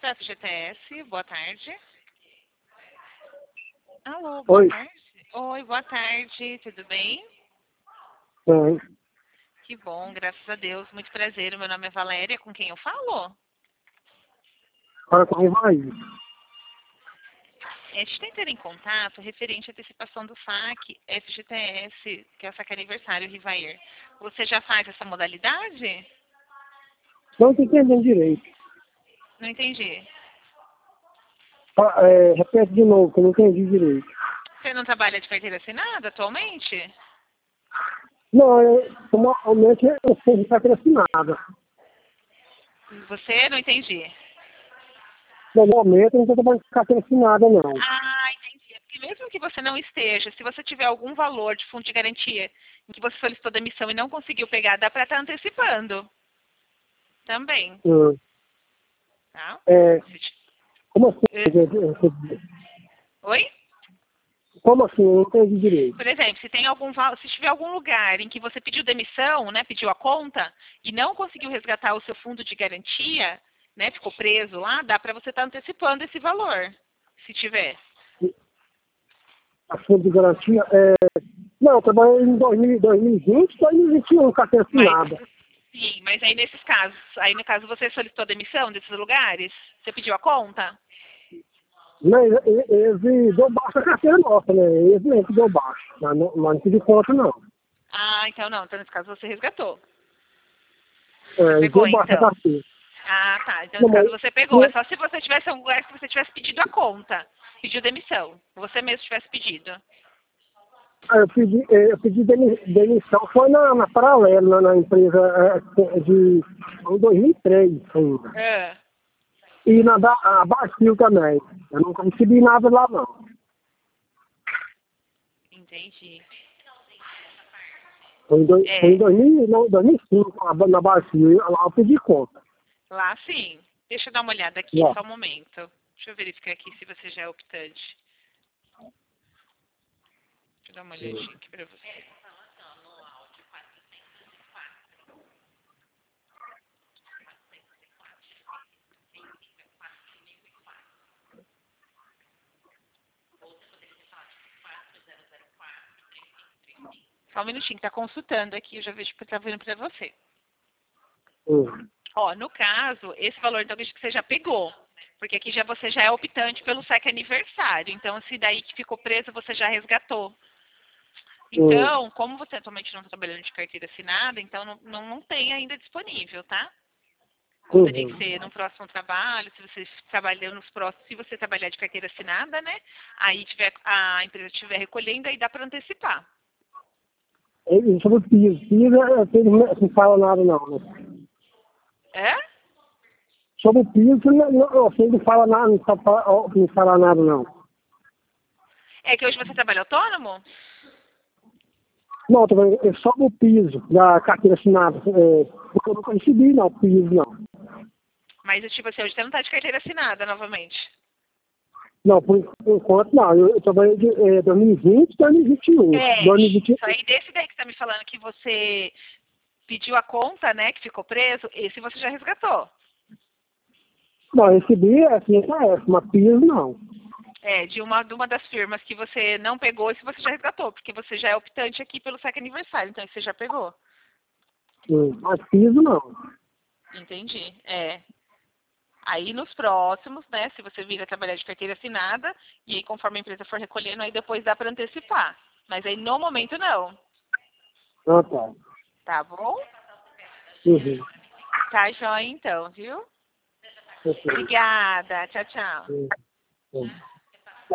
da FGTS, boa tarde. Alô, boa Oi. tarde. Oi, boa tarde, tudo bem? Oi. Que bom, graças a Deus, muito prazer. O meu nome é Valéria, com quem eu falo? Fala comigo aí. A gente tem que ter em contato referente à antecipação do saque FGTS, que é o saque aniversário Rivair. Você já faz essa modalidade? Não tô entendendo direito. Não entendi. Repete de novo, que eu não entendi direito. Você não trabalha de carteira assinada atualmente? Não, normalmente eu sou de carteira assinada. Você? Não entendi. Normalmente eu não estou trabalhando de carteira assinada, não. Ah, entendi. É porque mesmo que você não esteja, se você tiver algum valor de fundo de garantia em que você solicitou demissão e não conseguiu pegar, dá para estar antecipando. Também, Hum. tá? É, Se ti- como assim? Oi? Como assim? Eu não entendi direito. Por exemplo, se tem se tiver algum lugar em que você pediu demissão, né, pediu a conta e não conseguiu resgatar o seu fundo de garantia, né, ficou preso lá, dá para você estar antecipando esse valor, se tiver. A fundo de garantia Não, eu trabalhei em 2020 e 2021, carteira Mas assinada. sim, mas aí nesses casos, aí no caso você solicitou demissão desses lugares? Você pediu a conta? Mas eles deu baixo a carteira nossa, né? Eles mesmo que deu baixo. Mas não pedi conta, não. Ah, então não. Então nesse caso você resgatou. Você Eles pegou deu baixo a então. carteira. Ah, tá. Então Não, nesse mas, caso você pegou. É só se você tivesse algum lugar que você tivesse pedido a conta. Pediu demissão. Você mesmo tivesse pedido. eu pedi demissão, foi na Paralelo, na empresa em 2003 ainda. Ah, E a Bastil também. Eu nunca recebi nada lá, não. entendi. Foi em É, 2000, não, 2005, na Bastil. Lá eu pedi conta. lá sim. Deixa eu dar uma olhada aqui, Lá. só um momento. Deixa eu verificar aqui se você já é optante. Deixa eu dar uma olhadinha aqui pra você. Só um minutinho, tá consultando aqui, eu já vejo que tá vendo pra você. Hum. Ó, no caso, esse valor então acho que você já pegou. Porque aqui já você já é optante pelo saque aniversário. Então, se daí que ficou preso, você já resgatou. Hum. Então, como você atualmente não está trabalhando de carteira assinada, então não tem ainda disponível, tá? Teria que Uhum. ser no próximo trabalho, se você trabalhar nos próximos, se você trabalhar de carteira assinada, né? Aí a empresa estiver recolhendo, aí dá para antecipar. E sobre o piso. Piso não fala nada, não, né? É? Sobre o piso, você não fala nada, não fala nada, não. É que hoje você trabalha autônomo? Não, sobre o piso da carteira assinada. Porque eu nunca recebi, não, o piso, não. Mas tipo assim, hoje você não está de carteira assinada novamente. Não, por enquanto, não. Eu trabalhei de 2020 e 2021. Isso aí desse daí que você tá me falando que você pediu a conta, né, que ficou preso, esse você já resgatou. Não, eu recebi assim, mas piso, não. É, de uma das firmas que você não pegou, esse você já resgatou, porque você já é optante aqui pelo saque aniversário, então esse você já pegou. Mas piso, não. Entendi. É. Aí nos próximos, né, se você vir a trabalhar de carteira assinada, e aí conforme a empresa for recolhendo, aí depois dá para antecipar. Mas aí no momento não. Ah, tá. Tá bom? Uhum. Tá jóia então, viu? Ok. Obrigada. Tchau, tchau. Uhum.